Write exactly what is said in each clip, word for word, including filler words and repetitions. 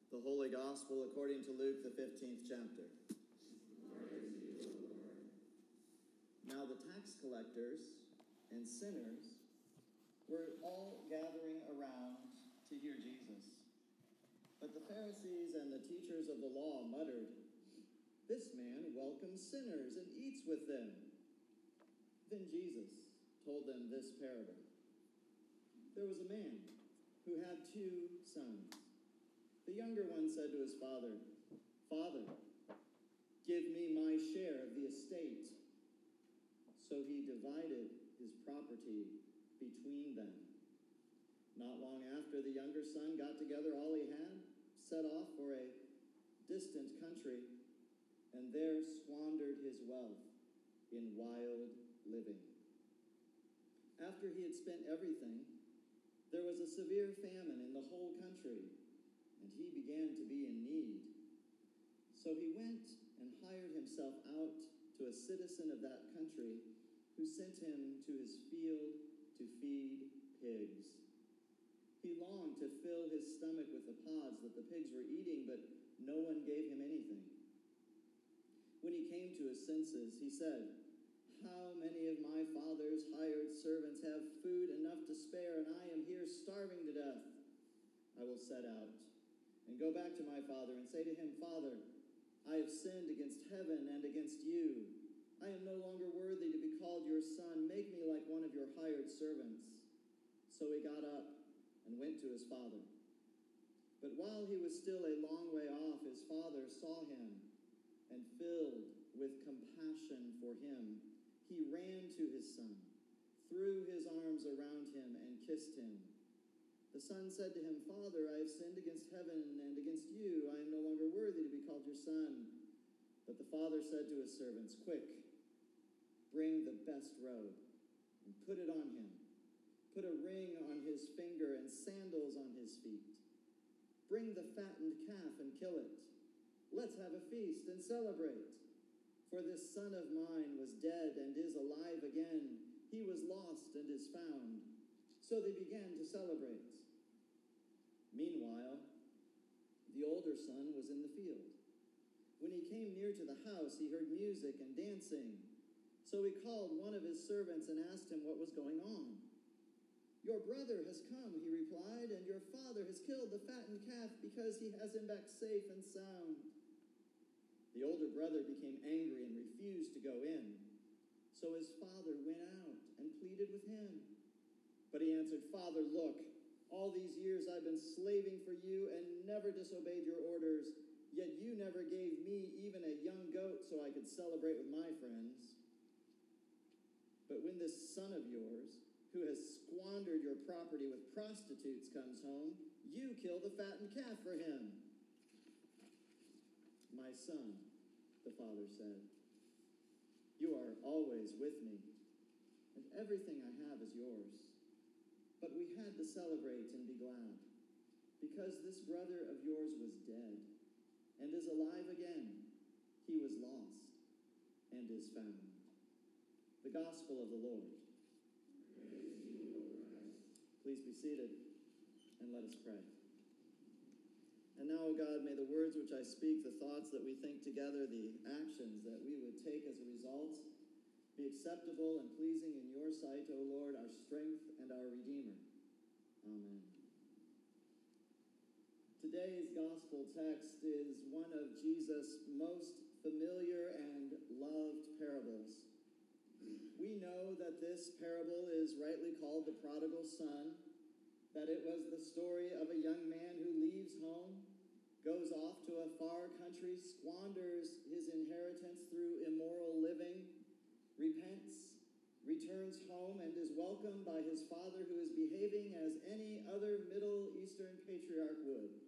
The Holy Gospel according to Luke, the fifteenth chapter. Now the tax collectors and sinners were all gathering around to hear Jesus. But the Pharisees and the teachers of the law muttered, "This man welcomes sinners and eats with them." Then Jesus told them this parable. There was a man who had two sons. The younger one said to his father, "Father, give me my share of the estate." So he divided his property between them. Not long after, the younger son got together all he had, set off for a distant country, and there squandered his wealth in wild living. After he had spent everything, there was a severe famine in the whole country, and he began to be in need. So he went and hired himself out to a citizen of that country, who sent him to his field to feed pigs. He longed to fill his stomach with the pods that the pigs were eating, but no one gave him anything. When he came to his senses, he said, "How many of my father's hired servants have food enough to spare, and I am here starving to death? I will set out and go back to my father and say to him, 'Father, I have sinned against heaven and against you. I am no longer worthy to be called your son. Make me like one of your hired servants.' So he got up and went to his father. But while he was still a long way off, his father saw him, and filled with compassion for him, he ran to his son, threw his arms around him, and kissed him. The son said to him, 'Father, I have sinned against heaven and against you. I am no longer worthy to be called your son.' But the father said to his servants, 'Quick, bring the best robe and put it on him. Put a ring on his finger and sandals on his feet. Bring the fattened calf and kill it. Let's have a feast and celebrate. For this son of mine was dead and is alive again. He was lost and is found.' So they began to celebrate. Meanwhile, the older son was in the field. When he came near to the house, he heard music and dancing. So he called one of his servants and asked him what was going on. 'Your brother has come,' he replied, 'and your father has killed the fattened calf because he has him back safe and sound.' The older brother became angry and refused to go in. So his father went out and pleaded with him. But he answered, 'Father, look, all these years I've been slaving for you and never disobeyed your orders, yet you never gave me even a young goat so I could celebrate with my friends. But when this son of yours, who has squandered your property with prostitutes, comes home, you kill the fattened calf for him.' 'My son,' the father said, 'you are always with me, and everything I have is yours. But we had to celebrate and be glad, because this brother of yours was dead and is alive again. He was lost and is found.'" The Gospel of the Lord. Praise to you, O Christ. Please be seated, and let us pray. And now, O God, may the words which I speak, the thoughts that we think together, the actions that we would take as a result, be acceptable and pleasing in your sight, O Lord, our strength and our Redeemer. Amen. Today's gospel text is one of Jesus' most familiar and loved parables. We know that this parable is rightly called the prodigal son, that it was the story of a young man who leaves home, goes off to a far country, squanders his inheritance through immoral living, repents, returns home, and is welcomed by his father, who is behaving as any other Middle Eastern patriarch would.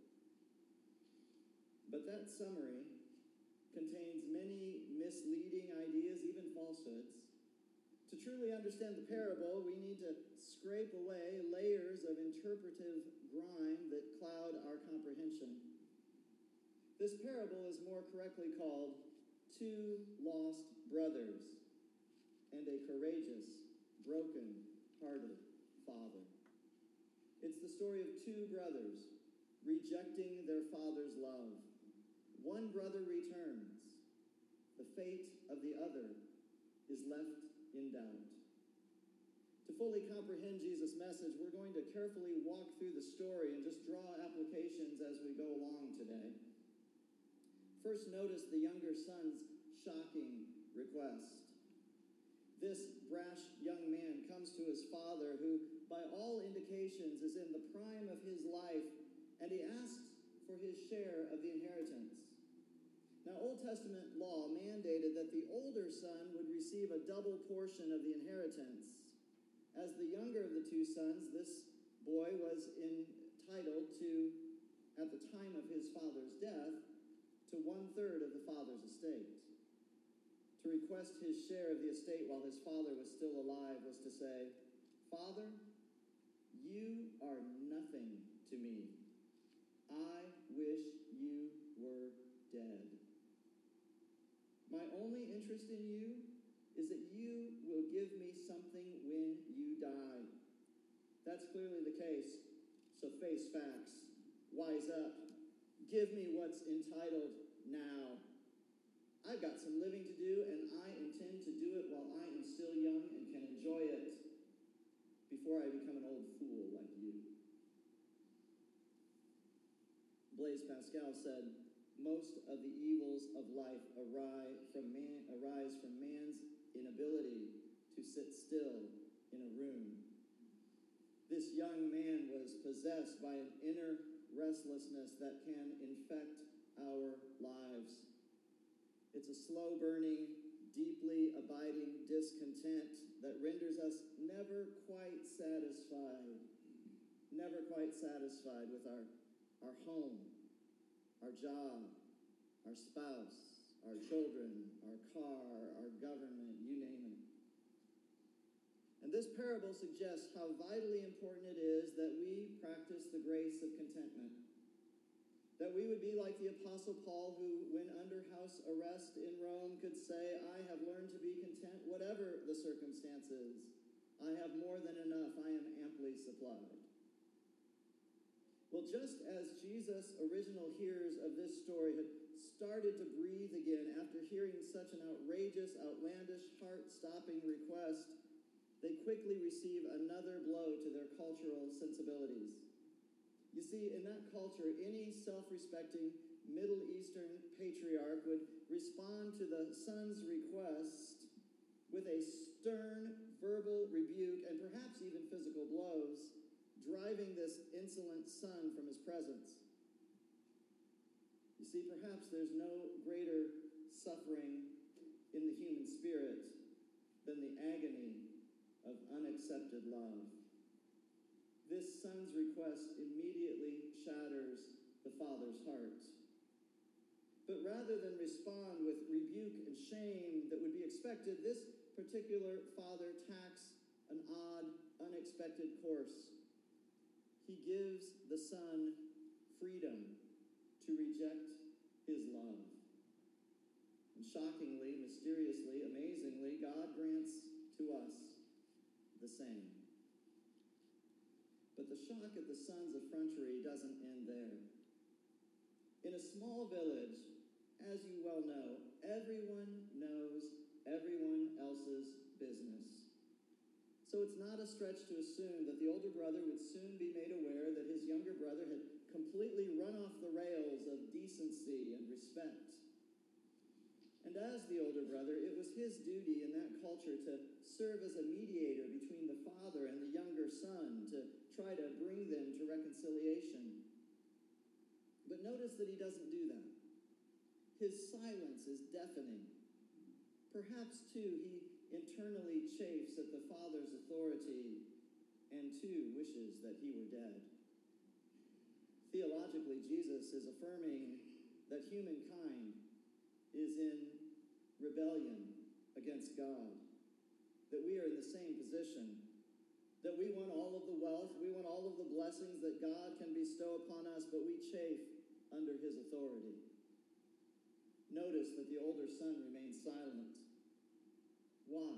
But that summary contains many misleading ideas, even falsehoods. To truly understand the parable, we need to scrape away layers of interpretive grime that cloud our comprehension. This parable is more correctly called Two Lost Brothers and a Courageous, Broken-Hearted Father. It's the story of two brothers rejecting their father's love. One brother returns. The fate of the other is left in doubt. To fully comprehend Jesus' message, we're going to carefully walk through the story and just draw applications as we go along today. First, notice the younger son's shocking request. This brash young man comes to his father, who, by all indications, is in the prime of his life, and he asks for his share of the inheritance. Now, Old Testament law mandated that the older son would receive a double portion of the inheritance. As the younger of the two sons, this boy was entitled to, at the time of his father's death, to one-third of the father's estate. To request his share of the estate while his father was still alive was to say, "Father, you are nothing to me. I wish you were dead. My only interest in you is that you will give me something when you die." That's clearly the case, so face facts. Wise up. Give me what's entitled now. I've got some living to do, and I intend to do it while I am still young and can enjoy it before I become an old fool like you. Blaise Pascal said, "Most of the evils of life arise from, man, arise from man's inability to sit still in a room." This young man was possessed by an inner restlessness that can infect our lives. It's a slow-burning, deeply abiding discontent that renders us never quite satisfied, never quite satisfied with our, our home, our job, our spouse, our children, our car, our government, you name it. And this parable suggests how vitally important it is that we practice the grace of contentment. That we would be like the Apostle Paul, who, when under house arrest in Rome, could say, "I have learned to be content whatever the circumstances. I have more than enough. I am amply supplied." Well, just as Jesus' original hearers of this story had started to breathe again after hearing such an outrageous, outlandish, heart-stopping request, they quickly receive another blow to their cultural sensibilities. You see, in that culture, any self-respecting Middle Eastern patriarch would respond to the son's request with a stern verbal rebuke and perhaps even physical blows, driving this insolent son from his presence. You see, perhaps there's no greater suffering in the human spirit than the agony of unaccepted love. This son's request immediately shatters the father's heart. But rather than respond with rebuke and shame that would be expected, this particular father takes an odd, unexpected course. He gives the son freedom to reject his love. And shockingly, mysteriously, amazingly, God grants to us the same. But the shock at the son's effrontery doesn't end there. In a small village, as you well know, everyone knows everyone else's business. So it's not a stretch to assume that the older brother would soon be made aware that his younger brother had completely run off the rails of decency and respect. And as the older brother, it was his duty in that culture to serve as a mediator between the father and the younger son, to try to bring them to reconciliation. But notice that he doesn't do that. His silence is deafening. Perhaps, too, he internally chafes at the father's authority and, too, wishes that he were dead. Theologically, Jesus is affirming that humankind is in rebellion against God, that we are in the same position, that we want all of the wealth, we want all of the blessings that God can bestow upon us, but we chafe under his authority. Notice that the older son remains silent. Why?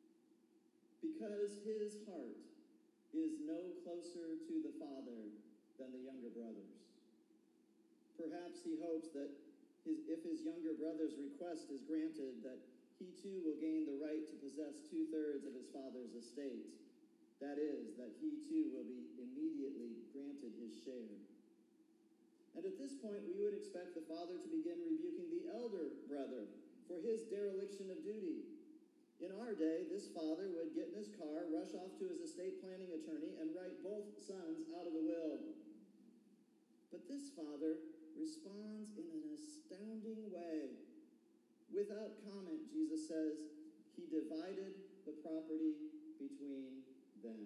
Because his heart is no closer to the Father than the younger brothers. Perhaps he hopes that his, if his younger brother's request is granted, that he too will gain the right to possess two-thirds of his father's estate. That is, that he too will be immediately granted his share. And at this point, we would expect the father to begin rebuking the elder brother for his dereliction of duty. In our day, this father would get in his car, rush off to his estate planning attorney, and write both sons out of the will. But this father responds in an astounding way. Without comment, Jesus says, he divided the property between them.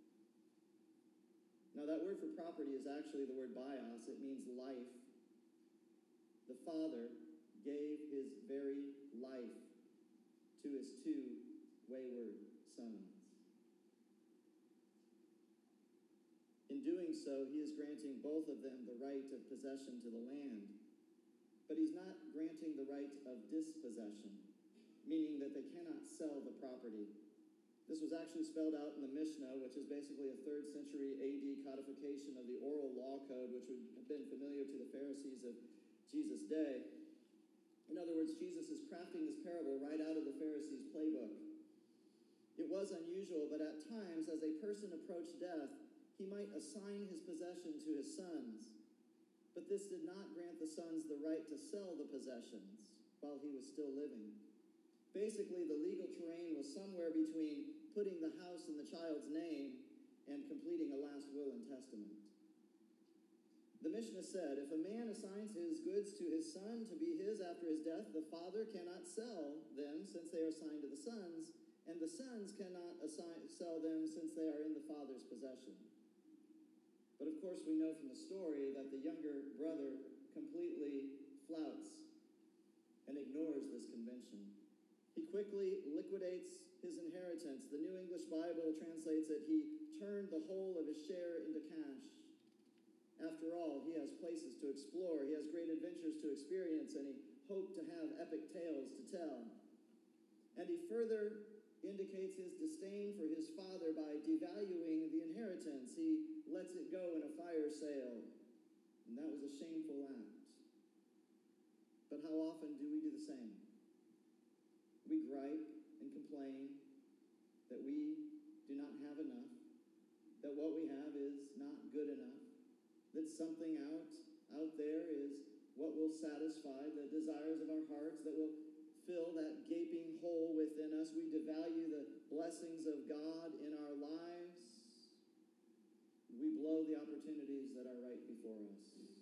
Now, that word for property is actually the word bios. It means life. The father gave his very life to his two wayward sons. In doing so, he is granting both of them the right of possession to the land. But he's not granting the right of dispossession, meaning that they cannot sell the property. This was actually spelled out in the Mishnah, which is basically a third century A D codification of the oral law code, which would have been familiar to the Pharisees of Jesus' day. In other words, Jesus is crafting this parable right out of the Pharisees' playbook. It was unusual, but at times, as a person approached death, he might assign his possession to his sons. But this did not grant the sons the right to sell the possessions while he was still living. Basically, the legal terrain was somewhere between putting the house in the child's name and completing a last will and testament. The Mishnah said, if a man assigns his goods to his son to be his after his death, the father cannot sell them since they are assigned to the sons, and the sons cannot assign, sell them since they are in the father's possession. But of course, we know from the story that the younger brother completely flouts and ignores this convention. He quickly liquidates his inheritance. The New English Bible translates it, he turned the whole of his share into cash. After all, he has places to explore, he has great adventures to experience, and he hoped to have epic tales to tell. And he further indicates his disdain for his father by devaluing the inheritance. He lets it go in a fire sale, and that was a shameful act. But how often do we do the same? We gripe and complain that we do not have enough, that what we have is not good enough, that something out, out there is what will satisfy the desires of our hearts, that will fill that gaping hole within us. We devalue the blessings of God in our lives. We blow the opportunities that are right before us.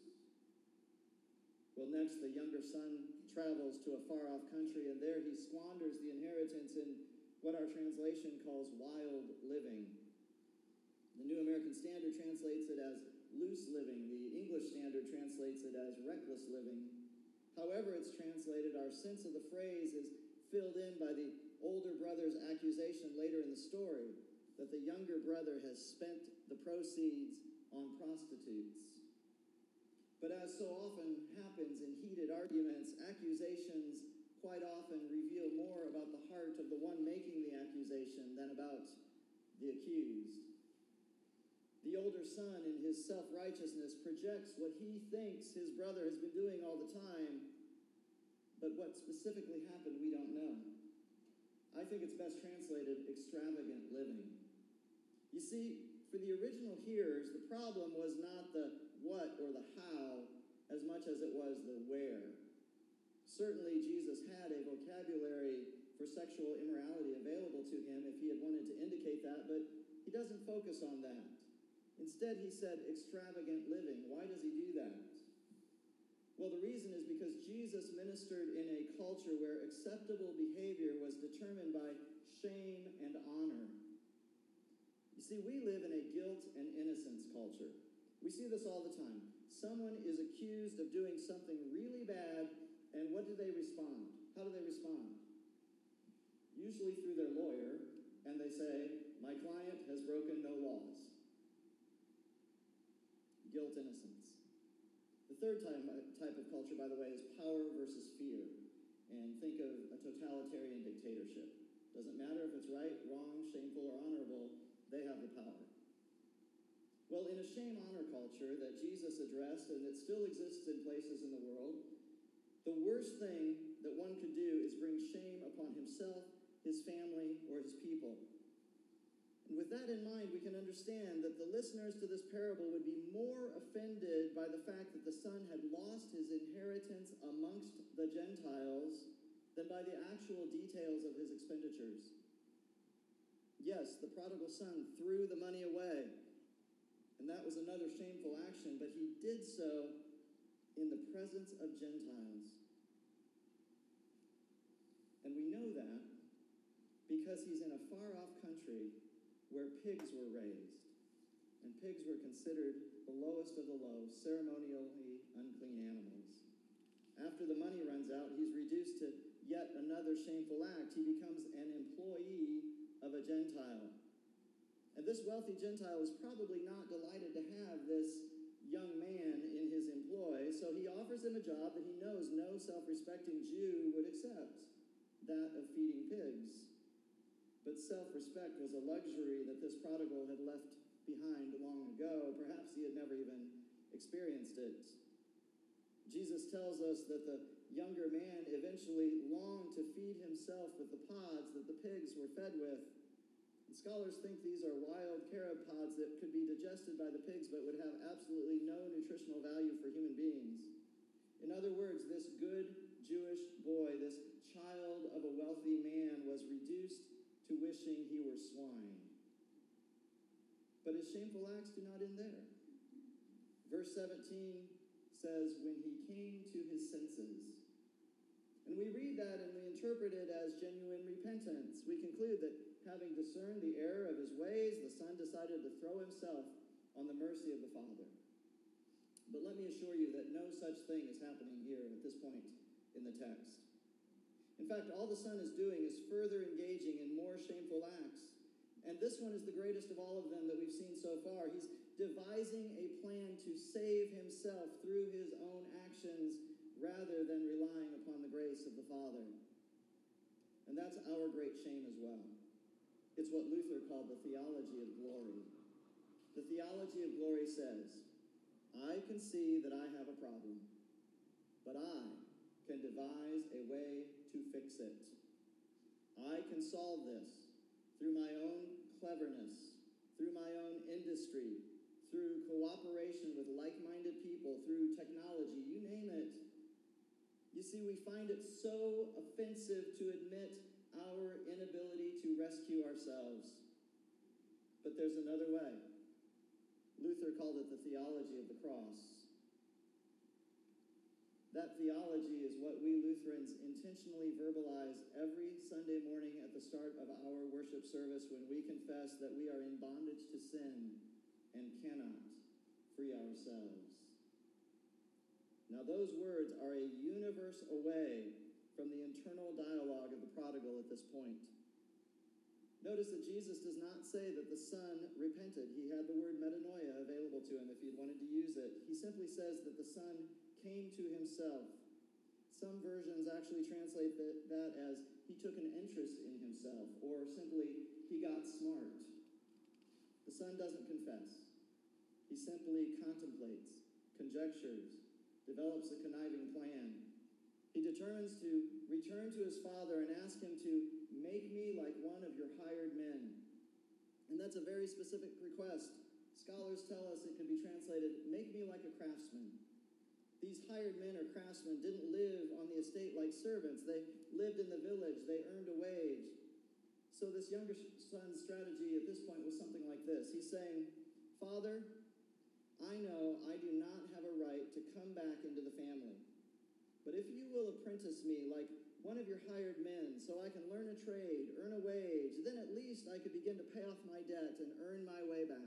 Well, next, the younger son travels to a far-off country, and there he squanders the inheritance in what our translation calls wild living. The New American Standard translates it as loose living. The English Standard translates it as reckless living. However it's translated, our sense of the phrase is filled in by the older brother's accusation later in the story that the younger brother has spent the proceeds on prostitutes. But as so often happens in heated arguments, accusations quite often reveal more about the heart of the one making the accusation than about the accused. The older son, in his self-righteousness, projects what he thinks his brother has been doing all the time, but what specifically happened, we don't know. I think it's best translated extravagant living. You see, for the original hearers, the problem was not the what or the how as much as it was the where. Certainly, Jesus had a vocabulary for sexual immorality available to him if he had wanted to indicate that, but he doesn't focus on that. Instead, he said extravagant living. Why does he do that? Well, the reason is because Jesus ministered in a culture where acceptable behavior was determined by shame and honor. You see, we live in a guilt and innocence culture. We see this all the time. Someone is accused of doing something really bad, and what do they respond? How do they respond? Usually through their lawyer, and they say, my client has broken no laws. Guilt, innocence. The third type, type of culture, by the way, is power versus fear. And think of a totalitarian dictatorship. Doesn't matter if it's right, wrong, shameful, or honorable, they have the power. Well, in a shame-honor culture that Jesus addressed and that still exists in places in the world, the worst thing that one could do is bring shame upon himself, his family, or his people. And with that in mind, we can understand that the listeners to this parable would be more offended by the fact that the son had lost his inheritance amongst the Gentiles than by the actual details of his expenditures. Yes, the prodigal son threw the money away, and that was another shameful action, but he did so in the presence of Gentiles. And we know that because he's in a far-off country where pigs were raised, and pigs were considered the lowest of the low, ceremonially unclean animals. After the money runs out, he's reduced to yet another shameful act. He becomes an employee of a Gentile. And this wealthy Gentile is probably not delighted to have this young man in his employ, so he offers him a job that he knows no self-respecting Jew would accept, that of feeding pigs. But self-respect was a luxury that this prodigal had left behind long ago. Perhaps he had never even experienced it. Jesus tells us that the younger man eventually longed to feed himself with the pods that the pigs were fed with. And scholars think these are wild carob pods that could be digested by the pigs but would have absolutely no nutritional value for human beings. In other words, this good Jewish boy, this child of a wealthy man, was reduced to wishing he were swine. But his shameful acts do not end there. Verse seventeen says, when he came to his senses. And we read that and we interpret it as genuine repentance. We conclude that having discerned the error of his ways, the son decided to throw himself on the mercy of the Father. But let me assure you that no such thing is happening here at this point in the text. In fact, all the son is doing is further engaging in more shameful acts. And this one is the greatest of all of them that we've seen so far. He's devising a plan to save himself through his own actions rather than relying upon the grace of the Father. And that's our great shame as well. It's what Luther called the theology of glory. The theology of glory says, I can see that I have a problem, but I can devise a way to fix it. I can solve this through my own cleverness, through my own industry, through cooperation with like-minded people, through technology, you name it. You see, we find it so offensive to admit our inability to rescue ourselves. But there's another way. Luther called it the theology of the cross. That theology is what we Lutherans intentionally verbalize every Sunday morning at the start of our worship service when we confess that we are in bondage to sin and cannot free ourselves. Now, those words are a universe away from the internal dialogue of the prodigal at this point. Notice that Jesus does not say that the son repented. He had the word metanoia available to him if he wanted to use it. He simply says that the son came to himself. Some versions actually translate that, that as he took an interest in himself, or simply he got smart. The son doesn't confess. He simply contemplates, conjectures, develops a conniving plan. He determines to return to his father and ask him to make me like one of your hired men. And that's a very specific request. Scholars tell us it can be translated, make me like a craftsman. These hired men or craftsmen didn't live on the estate like servants. They lived in the village. They earned a wage. So this younger son's strategy at this point was something like this. He's saying, Father, I know I do not have a right to come back into the family. But if you will apprentice me like one of your hired men so I can learn a trade, earn a wage, then at least I could begin to pay off my debt and earn my way back.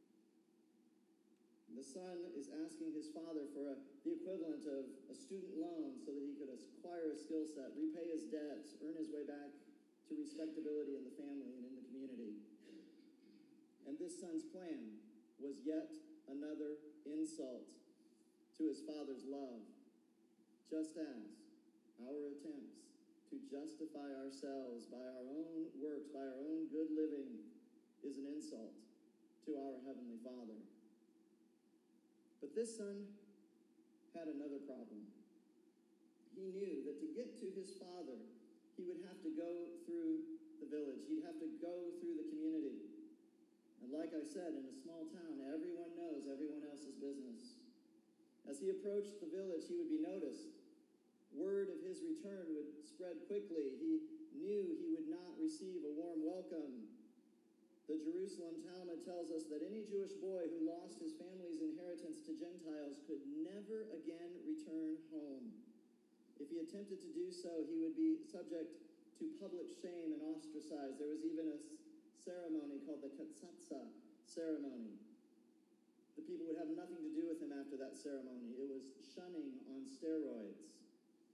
The son is asking his father for a, the equivalent of a student loan so that he could acquire a skill set, repay his debts, earn his way back to respectability in the family and in the community. And this son's plan was yet another insult to his father's love, just as our attempts to justify ourselves by our own works, by our own good living, is an insult to our Heavenly Father. But this son had another problem. He knew that to get to his father, he would have to go through the village. He'd have to go through the community. And like I said, in a small town, everyone knows everyone else's business. As he approached the village, he would be noticed. Word of his return would spread quickly. He knew he would not receive a warm welcome. The Jerusalem Talmud tells us that any Jewish boy who lost his family's inheritance to Gentiles could never again return home. If he attempted to do so, he would be subject to public shame and ostracized. There was even a ceremony called the Katsatsa ceremony. The people would have nothing to do with him after that ceremony. It was shunning on steroids.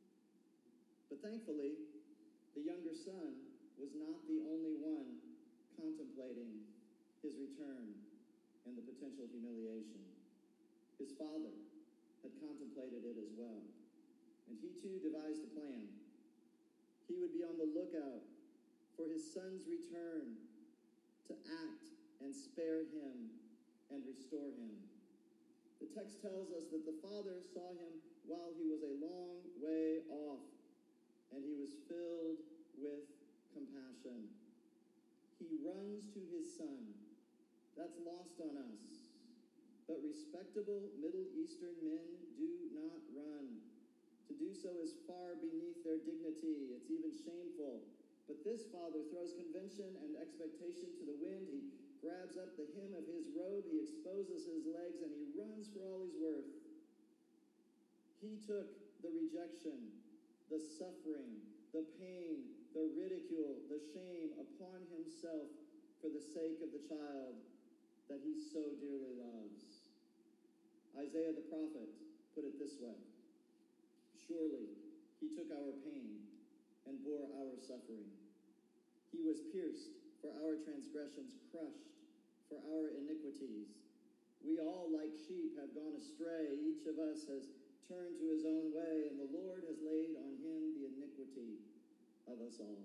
But thankfully, the younger son was not the only one contemplating his return and the potential humiliation. His father had contemplated it as well, and he too devised a plan. He would be on the lookout for his son's return to act and spare him and restore him. The text tells us that the father saw him while he was a long way off, and he was filled with compassion. He runs to his son. That's lost on us. But respectable Middle Eastern men do not run. To do so is far beneath their dignity. It's even shameful. But this father throws convention and expectation to the wind. He grabs up the hem of his robe, he exposes his legs, and he runs for all he's worth. He took the rejection, the suffering, the pain, the ridicule, the shame upon himself for the sake of the child that he so dearly loves. Isaiah the prophet put it this way: surely he took our pain and bore our suffering. He was pierced for our transgressions, crushed for our iniquities. We all, like sheep, have gone astray. Each of us has turned to his own way, and the Lord has laid on him the iniquity of us all.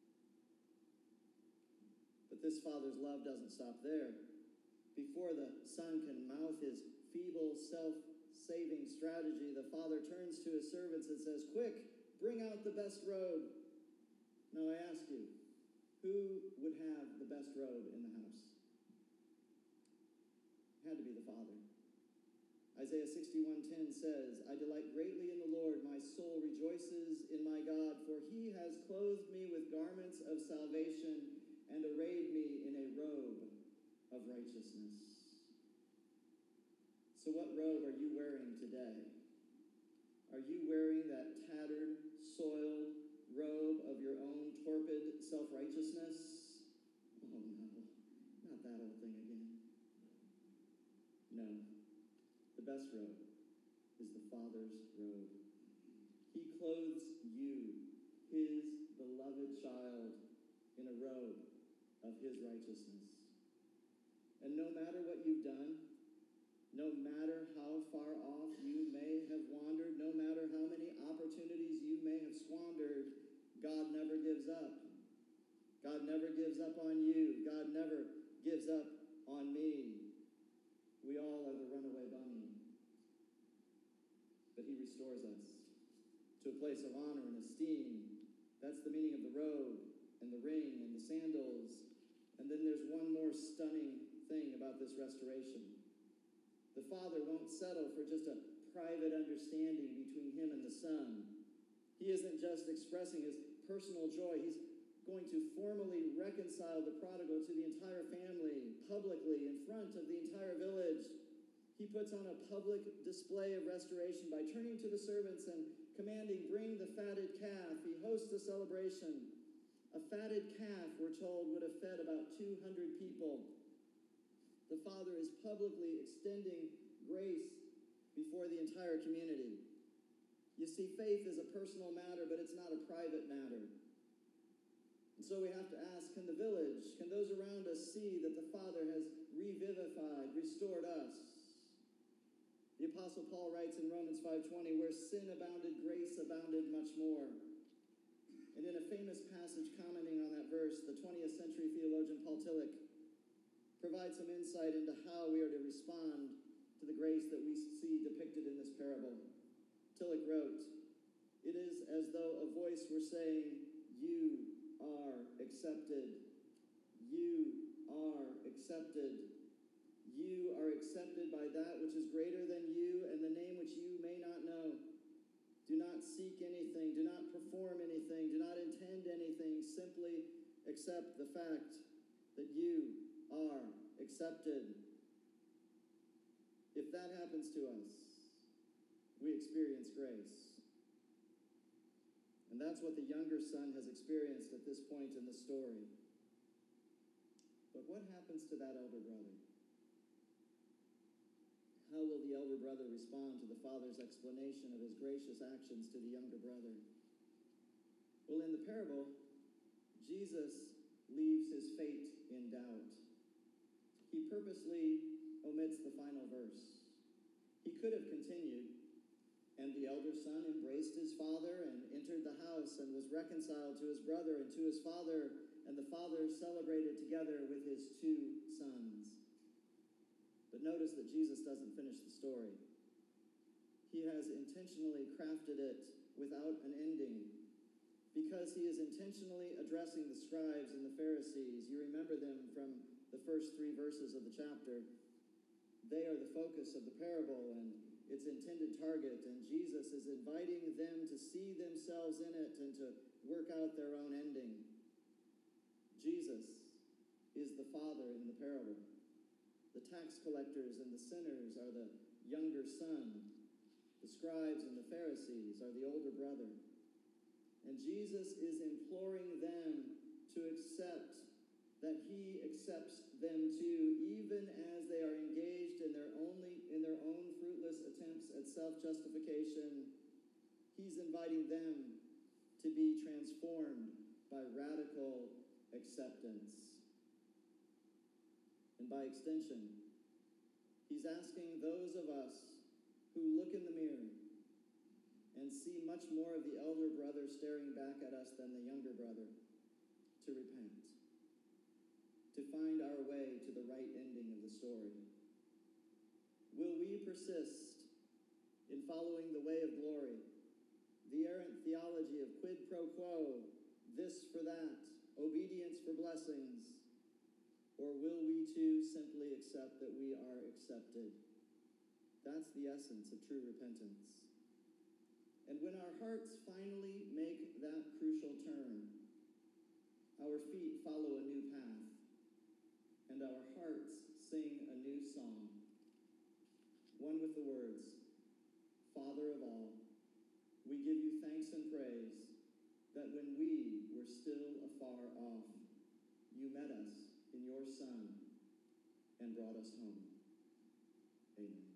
But this father's love doesn't stop there. Before the son can mouth his feeble, self-saving strategy, the father turns to his servants and says, "Quick, bring out the best robe." Now I ask you, who would have the best robe in the house? It had to be the father. Isaiah sixty-one ten says, "I delight greatly in the Lord. My soul rejoices in my God, for he has clothed me with garments of salvation and arrayed me in a robe of righteousness." So what robe are you wearing today? Are you wearing that tattered, soiled robe of your own torpid self-righteousness? Oh no, not that old thing again. No, the best robe is the Father's robe. He clothes you, his beloved child, in a robe of his righteousness. And no matter what you've done, no matter how far off you may have wandered, no matter how many opportunities you may have squandered, God never gives up. God never gives up on you. God never gives up on me. We all are the runaway bunny. But he restores us to a place of honor and esteem. That's the meaning of the robe and the ring and the sandals. And then there's one more stunning thing about this restoration. The father won't settle for just a private understanding between him and the son. He isn't just expressing his personal joy. He's going to formally reconcile the prodigal to the entire family, publicly, in front of the entire village. He puts on a public display of restoration by turning to the servants and commanding, "Bring the fatted calf." He hosts a celebration. A fatted calf, we're told, would have fed about two hundred people. The father is publicly extending grace before the entire community. You see, faith is a personal matter, but it's not a private matter. And so we have to ask, can the village, can those around us see that the Father has revivified, restored us? The Apostle Paul writes in Romans five twenty, "Where sin abounded, grace abounded much more." And in a famous passage commenting on that verse, the twentieth century theologian Paul Tillich provides some insight into how we are to respond to the grace that we see depicted in this parable. Tillich wrote, "It is as though a voice were saying, 'You are accepted. You are accepted. You are accepted by that which is greater than you and the name which you may not know. Do not seek anything. Do not perform anything. Do not intend anything. Simply accept the fact that you are accepted.' If that happens to us, we experience grace. And that's what the younger son has experienced at this point in the story. But what happens to that elder brother? How will the elder brother respond to the father's explanation of his gracious actions to the younger brother? Well, in the parable, Jesus leaves his fate in doubt. He purposely omits the final verse. He could have continued, "And the elder son embraced his father and entered the house and was reconciled to his brother and to his father, and the father celebrated together with his two sons." But notice that Jesus doesn't finish the story. He has intentionally crafted it without an ending, because he is intentionally addressing the scribes and the Pharisees. You remember them from the first three verses of the chapter. They are the focus of the parable and its intended target, and Jesus is inviting them to see themselves in it and to work out their own ending. Jesus is the father in the parable. The tax collectors and the sinners are the younger son. The scribes and the Pharisees are the older brother. And Jesus is imploring them to accept that he accepts them too, even as they are engaged in their only in their own fruitless attempts at self-justification. He's inviting them to be transformed by radical acceptance. And by extension, he's asking those of us who look in the mirror and see much more of the elder brother staring back at us than the younger brother to repent, to find our way to the right ending of the story. Will we persist in following the way of glory, the errant theology of quid pro quo, this for that, obedience for blessings, or will we too simply accept that we are accepted? That's the essence of true repentance. And when our hearts finally make that crucial turn, our feet follow a new path, and our hearts sing a new song, one with the words, "Father of all, we give you thanks and praise that when we were still afar off, you met us in your Son and brought us home." Amen.